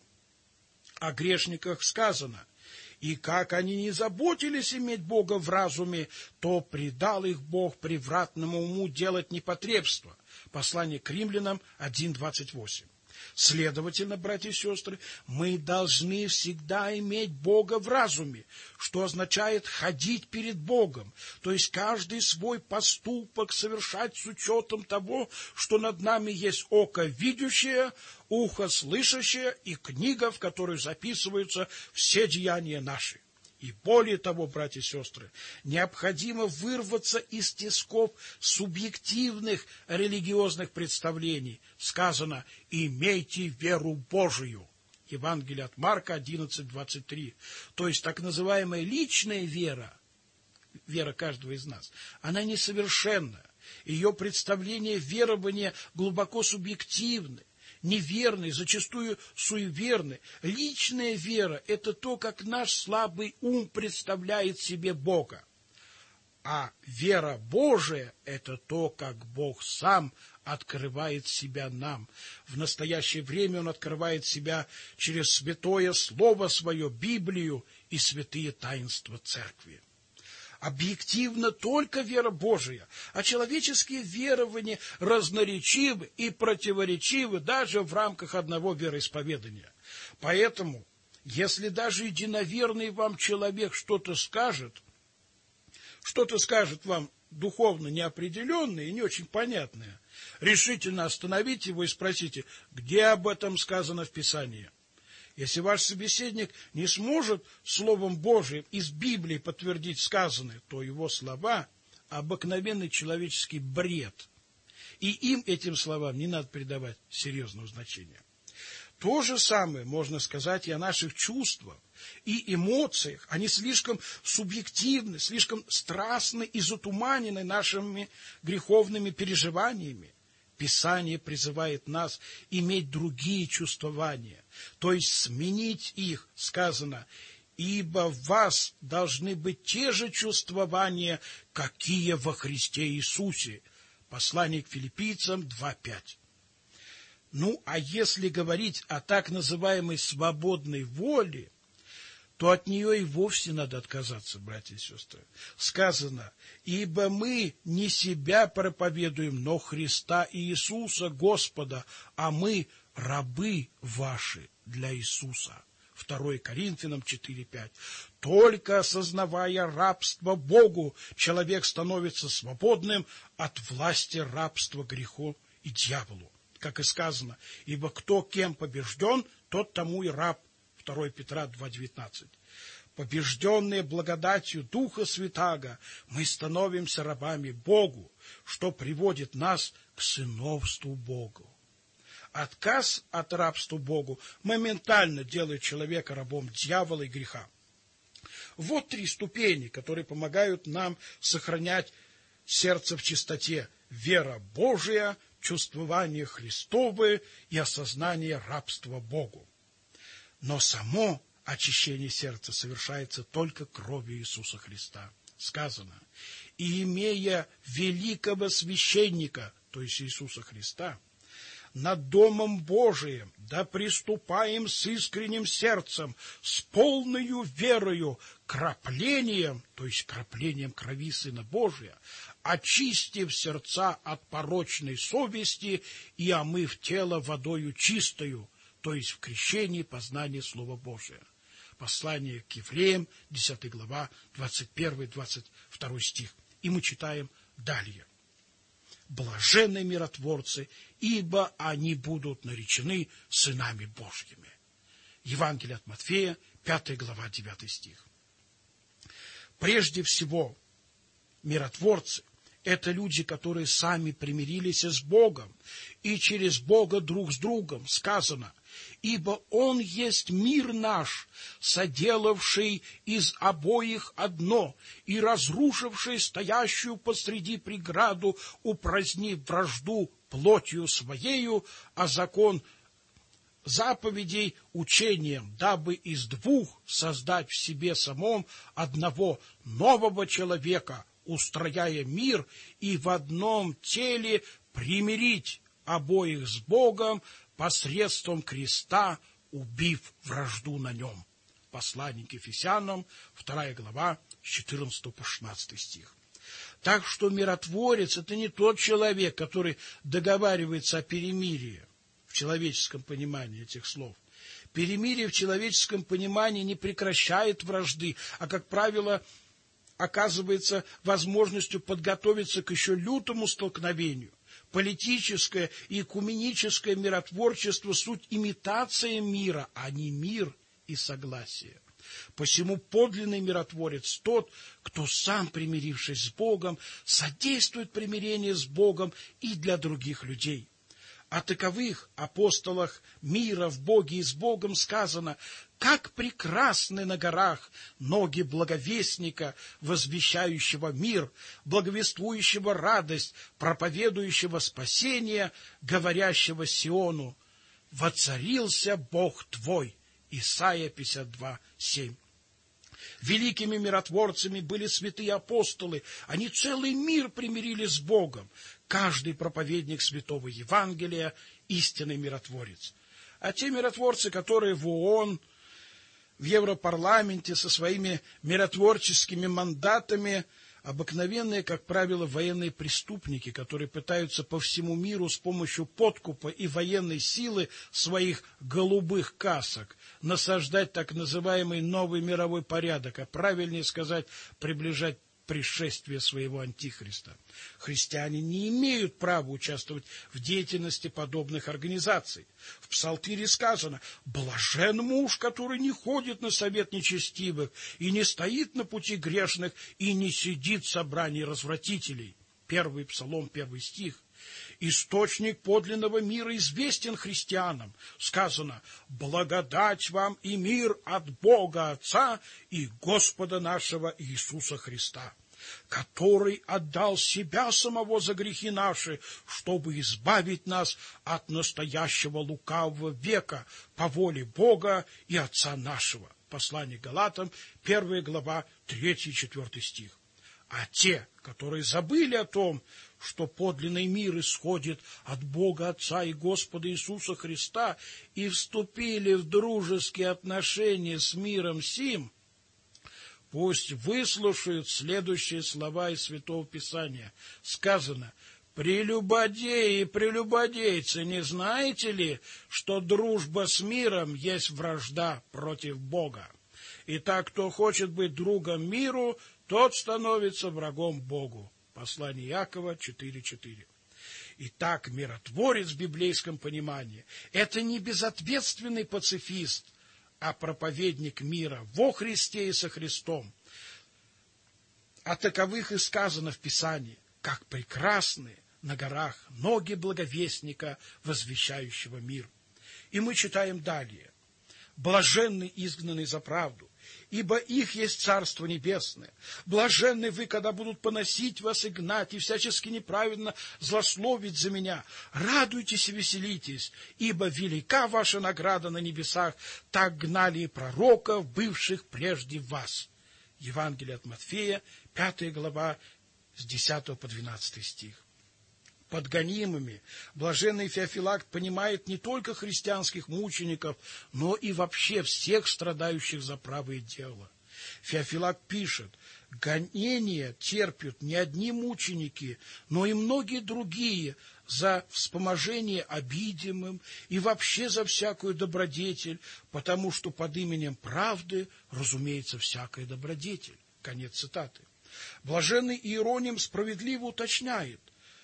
О грешниках сказано: и как они не заботились иметь Бога в разуме, то предал их Бог превратному уму делать непотребство. Послание к Римлянам один двадцать восемь. Следовательно, братья и сестры, мы должны всегда иметь Бога в разуме, что означает ходить перед Богом, то есть каждый свой поступок совершать с учетом того, что над нами есть око видящее, ухо слышащее и книга, в которой записываются все деяния наши. И более того, братья и сестры, необходимо вырваться из тисков субъективных религиозных представлений. Сказано: имейте веру Божию. Евангелие от Марка одиннадцать двадцать три. То есть так называемая личная вера, вера каждого из нас, она несовершенна. Ее представления верования глубоко субъективны, неверны, зачастую суеверны. Личная вера – это то, как наш слабый ум представляет себе Бога. А вера Божия – это то, как Бог сам открывает себя нам. В настоящее время Он открывает себя через святое Слово Свое, Библию и святые таинства Церкви. Объективно только вера Божия, а человеческие верования разноречивы и противоречивы даже в рамках одного вероисповедания. Поэтому, если даже единоверный вам человек что-то скажет, что-то скажет вам духовно неопределенное и не очень понятное, решительно остановите его и спросите, где об этом сказано в Писании. Если ваш собеседник не сможет Словом Божиим из Библии подтвердить сказанное, то его слова – обыкновенный человеческий бред. И им, этим словам, не надо придавать серьезного значения. То же самое можно сказать и о наших чувствах и эмоциях. Они слишком субъективны, слишком страстны и затуманены нашими греховными переживаниями. Писание призывает нас иметь другие чувствования, то есть сменить их, сказано, ибо в вас должны быть те же чувствования, какие во Христе Иисусе. Послание к Филиппийцам два пять. Ну, а если говорить о так называемой свободной воле, то от нее и вовсе надо отказаться, братья и сестры. Сказано, ибо мы не себя проповедуем, но Христа и Иисуса Господа, а мы рабы ваши для Иисуса. второе Коринфянам четыре пять. Только осознавая рабство Богу, человек становится свободным от власти рабства греху и дьяволу. Как и сказано, ибо кто кем побежден, тот тому и раб. второе Петра два девятнадцать. Побежденные благодатью Духа Святаго, мы становимся рабами Богу, что приводит нас к сыновству Богу. Отказ от рабства Богу моментально делает человека рабом дьявола и греха. Вот три ступени, которые помогают нам сохранять сердце в чистоте: вера Божия, чувствование Христовое и осознание рабства Богу. Но само очищение сердца совершается только кровью Иисуса Христа. Сказано, и имея великого священника, то есть Иисуса Христа, над Домом Божиим, да приступаем с искренним сердцем, с полною верою, краплением, то есть краплением крови Сына Божия, очистив сердца от порочной совести и омыв тело водою чистою, то есть в крещении познания Слова Божия. Послание к Евреям, десятая глава, двадцать первый двадцать второй стих. И мы читаем далее. Блаженны миротворцы, ибо они будут наречены сынами Божьими. Евангелие от Матфея, пятая глава, девятый стих. Прежде всего, миротворцы – это люди, которые сами примирились с Богом, и через Бога друг с другом. Сказано, ибо Он есть мир наш, соделавший из обоих одно, и разрушивший стоящую посреди преграду, упразднив вражду плотью Своею, а закон заповедей учением, дабы из двух создать в себе самом одного нового человека, устрояя мир, и в одном теле примирить обоих с Богом посредством креста, убив вражду на нем. Послание к Ефесянам, вторая глава, с четырнадцатого по шестнадцатый стих. Так что миротворец – это не тот человек, который договаривается о перемирии в человеческом понимании этих слов. Перемирие в человеческом понимании не прекращает вражды, а, как правило, оказывается возможностью подготовиться к еще лютому столкновению. Политическое и экуменическое миротворчество – суть имитация мира, а не мир и согласие. Посему подлинный миротворец тот, кто сам, примирившись с Богом, содействует примирению с Богом и для других людей. О таковых апостолах мира в Боге и с Богом сказано: как прекрасны на горах ноги благовестника, возвещающего мир, благовествующего радость, проповедующего спасение, говорящего Сиону: воцарился Бог твой. Исайя пятьдесят два семь. Великими миротворцами были святые апостолы. Они целый мир примирили с Богом. Каждый проповедник святого Евангелия – истинный миротворец. А те миротворцы, которые в ООН, в Европарламенте со своими миротворческими мандатами, обыкновенные, как правило, военные преступники, которые пытаются по всему миру с помощью подкупа и военной силы своих голубых касок насаждать так называемый новый мировой порядок, а правильнее сказать, приближать пришествие своего антихриста. Христиане не имеют права участвовать в деятельности подобных организаций. В Псалтире сказано: «Блажен муж, который не ходит на совет нечестивых, и не стоит на пути грешных, и не сидит в собрании развратителей». Первый Псалом, первый стих. Источник подлинного мира известен христианам. Сказано: «Благодать вам и мир от Бога Отца и Господа нашего Иисуса Христа, который отдал себя самого за грехи наши, чтобы избавить нас от настоящего лукавого века по воле Бога и Отца нашего». Послание Галатам, первая глава, третий-четвертый стих. А те, которые забыли о том, что подлинный мир исходит от Бога Отца и Господа Иисуса Христа, и вступили в дружеские отношения с миром сим, пусть выслушают следующие слова из Святого Писания. Сказано: «Прелюбодеи и прелюбодейцы, не знаете ли, что дружба с миром есть вражда против Бога? Итак, кто хочет быть другом миру, тот становится врагом Богу». Послание Иакова четыре четыре. Итак, миротворец в библейском понимании – это не безответственный пацифист, а проповедник мира во Христе и со Христом. О таковых и сказано в Писании: «Как прекрасны на горах ноги благовестника, возвещающего мир». И мы читаем далее: «Блаженны изгнанные за правду, ибо их есть Царство Небесное. Блаженны вы, когда будут поносить вас и гнать, и всячески неправедно злословить за меня. Радуйтесь и веселитесь, ибо велика ваша награда на небесах. Так гнали и пророков, бывших прежде вас». Евангелие от Матфея, пятая глава, с десятого по двенадцатый стих. Под гонимыми блаженный Феофилакт понимает не только христианских мучеников, но и вообще всех страдающих за правое дело. Феофилакт пишет: «Гонения терпят не одни мученики, но и многие другие за вспоможение обидимым и вообще за всякую добродетель, потому что под именем правды разумеется всякая добродетель». Конец цитаты. Блаженный Иероним справедливо уточняет: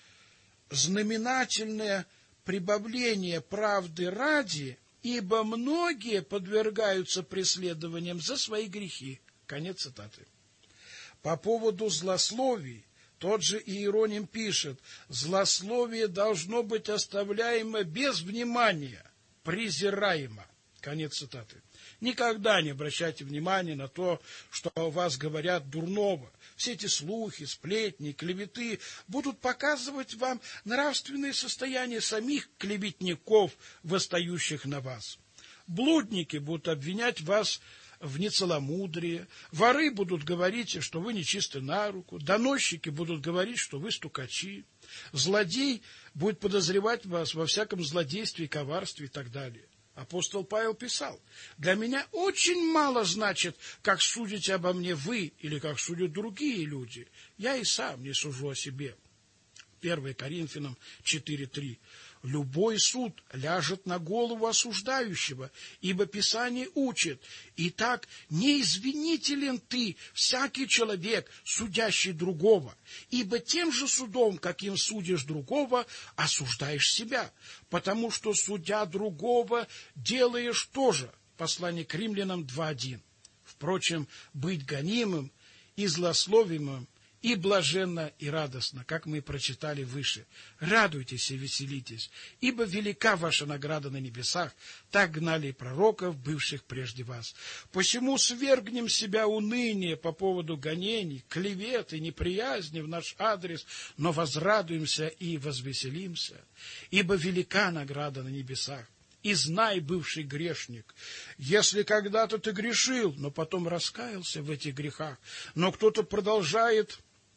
знаменательное прибавление правды ради, ибо многие подвергаются преследованиям за свои грехи. Конец цитаты. По поводу злословий тот же Иероним пишет: злословие должно быть оставляемо без внимания, презираемо. Конец цитаты. Никогда не обращайте внимания на то, что о вас говорят дурного. Все эти слухи, сплетни, клеветы будут показывать вам нравственное состояние самих клеветников, восстающих на вас. Блудники будут обвинять вас в нецеломудрии, воры будут говорить, что вы нечисты на руку, доносчики будут говорить, что вы стукачи, злодей будет подозревать вас во всяком злодействе, коварстве и так далее. Апостол Павел писал: «Для меня очень мало значит, как судите обо мне вы или как судят другие люди. Я и сам не сужу о себе». первое Коринфянам четыре три. «Любой суд ляжет на голову осуждающего, ибо Писание учит: итак, не извинителен ты, всякий человек, судящий другого, ибо тем же судом, каким судишь другого, осуждаешь себя, потому что, судя другого, делаешь тоже». Послание к Римлянам два один. Впрочем, быть гонимым и злословимым и блаженно, и радостно, как мы прочитали выше. Радуйтесь и веселитесь, ибо велика ваша награда на небесах, так гнали и пророков, бывших прежде вас. Посему свергнем с себя уныние по поводу гонений, клевет и неприязни в наш адрес, но возрадуемся и возвеселимся, ибо велика награда на небесах. И знай, бывший грешник, если когда-то ты грешил, но потом раскаялся в этих грехах, но кто-то продолжает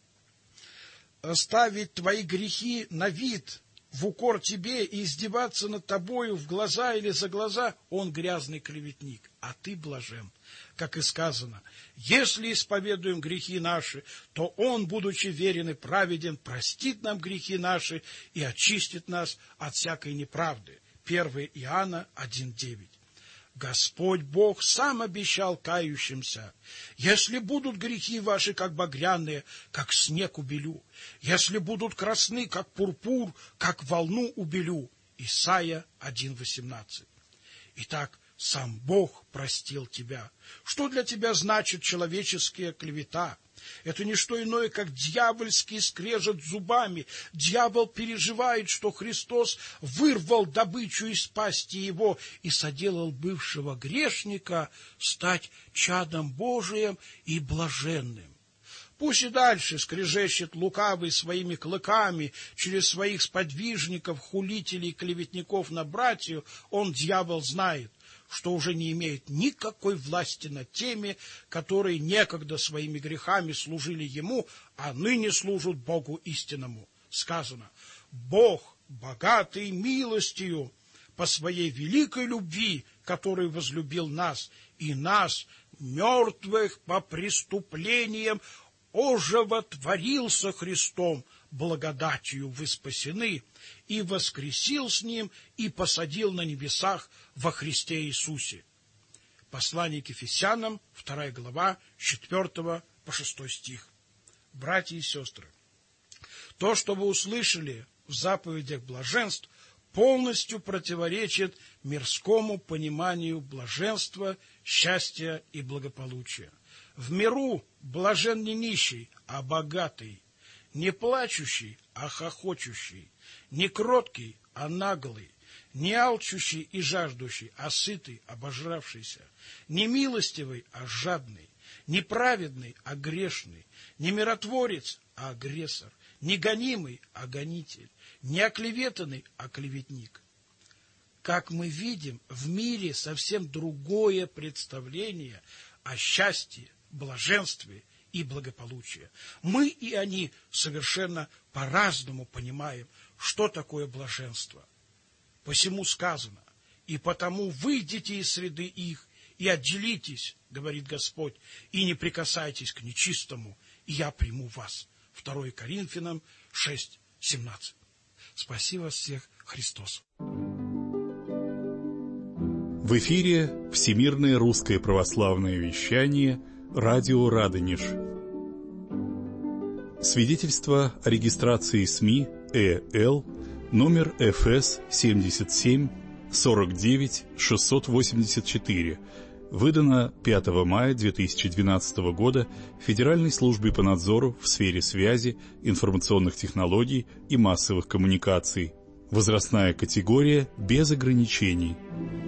ставить твои грехи на вид, в укор тебе и издеваться над тобою в глаза или за глаза, он грязный клеветник, а ты блажен. Как и сказано, если исповедуем грехи наши, то Он, будучи верен и праведен, простит нам грехи наши и очистит нас от всякой неправды. первое Иоанна один девять. Господь Бог сам обещал кающимся: если будут грехи ваши, как багряные, как снег убелю, если будут красны, как пурпур, как волну убелю. Исайя один восемнадцать. Итак, сам Бог простил тебя. Что для тебя значит человеческая клевета? Это не что иное, как дьявольский скрежет зубами. Дьявол переживает, что Христос вырвал добычу из пасти его и соделал бывшего грешника стать чадом Божиим и блаженным. Пусть и дальше скрежещет лукавый своими клыками через своих сподвижников, хулителей и клеветников на братью, он, дьявол, знает, что уже не имеет никакой власти над теми, которые некогда своими грехами служили ему, а ныне служат Богу истинному. Сказано: Бог, богатый милостью, по своей великой любви, который возлюбил нас, и нас, мертвых по преступлениям, оживотворился Христом, благодатью вы спасены, и воскресил с Ним, и посадил на небесах во Христе Иисусе. Послание к Ефесянам, вторая глава, с четвёртого по шестой стих. Братья и сестры, то, что вы услышали в заповедях блаженств, полностью противоречит мирскому пониманию блаженства, счастья и благополучия. В миру блажен не нищий, а богатый, не плачущий, а хохочущий, не кроткий, а наглый, не алчущий и жаждущий, а сытый, обожравшийся, не милостивый, а жадный, не праведный, а грешный, не миротворец, а агрессор, не гонимый, а гонитель, не оклеветанный, а клеветник. Как мы видим, в мире совсем другое представление о счастье, блаженстве и благополучии. Мы и они совершенно по-разному понимаем, что такое блаженство. Посему сказано: и потому выйдите из среды их и отделитесь, говорит Господь, и не прикасайтесь к нечистому, и я приму вас. второе Коринфянам шесть семнадцать. Спаси вас всех, Христос. В эфире Всемирное русское православное вещание, радио Радонеж. Свидетельство о регистрации СМИ ЭЛ, номер эф эс семьдесят семь сорок девять шестьсот восемьдесят четыре, выдано пятого мая две тысячи двенадцатого года Федеральной службой по надзору в сфере связи, информационных технологий и массовых коммуникаций. Возрастная категория без ограничений.